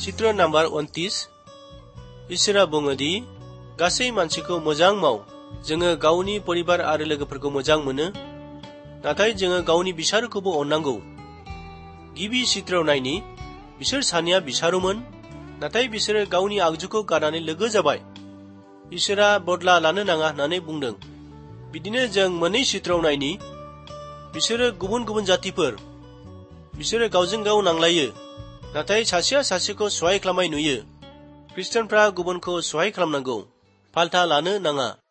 चित्र नम्बर 29 इसोरा बुङोदि गासै मानसिखौ मोजां माव। जोङो गावनि परिबार आरो लोगोफोरखौ मोजां मोनो, नाथाय जोङो गावनि बिसारुखौबो अननांगौ। गिबि चित्रआव नायनि, बिसोर सानैया बिसारुमोन, नाथाय बिसोरो गावनि आगजुखौ गारनानै लोगो जाबाय। इसोरा बदला लानो नाङा होननानै बुंदों। बिदिनो जों मोननै चित्रआव नायनि, बिसोरो गुबुन गुबुन जातिफोर, बिसोरो गावजों गाव नांलायो, नाथाय सासेया सासेखौ सहाय खालामनाय नुयो। ख्रिस्टानफ्रा गुबुनखौ सहाय खालामनांगौ, फाल्था लानो नाङा।